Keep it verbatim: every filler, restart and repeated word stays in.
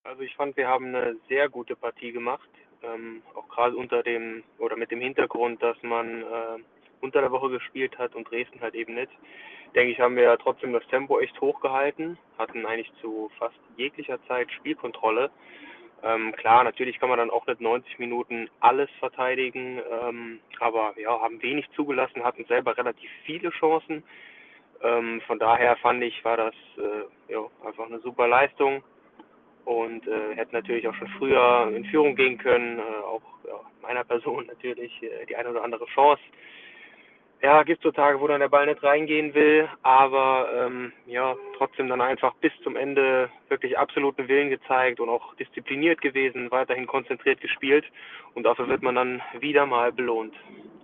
Also ich fand, wir haben eine sehr gute Partie gemacht, ähm, auch gerade unter dem oder mit dem Hintergrund, dass man äh, unter der Woche gespielt hat und Dresden halt eben nicht. Denke ich, haben wir ja trotzdem das Tempo echt hochgehalten, hatten eigentlich zu fast jeglicher Zeit Spielkontrolle. Ähm, klar, natürlich kann man dann auch nicht neunzig Minuten alles verteidigen, ähm, aber ja, haben wenig zugelassen, hatten selber relativ viele Chancen. Ähm, von daher fand ich, war das äh, ja, einfach eine super Leistung und äh, hätte natürlich auch schon früher in Führung gehen können, äh, auch ja, meiner Person natürlich äh, die eine oder andere Chance. Ja, gibt so Tage, wo dann der Ball nicht reingehen will, aber ähm, ja, trotzdem dann einfach bis zum Ende wirklich absoluten Willen gezeigt und auch diszipliniert gewesen, weiterhin konzentriert gespielt und dafür wird man dann wieder mal belohnt.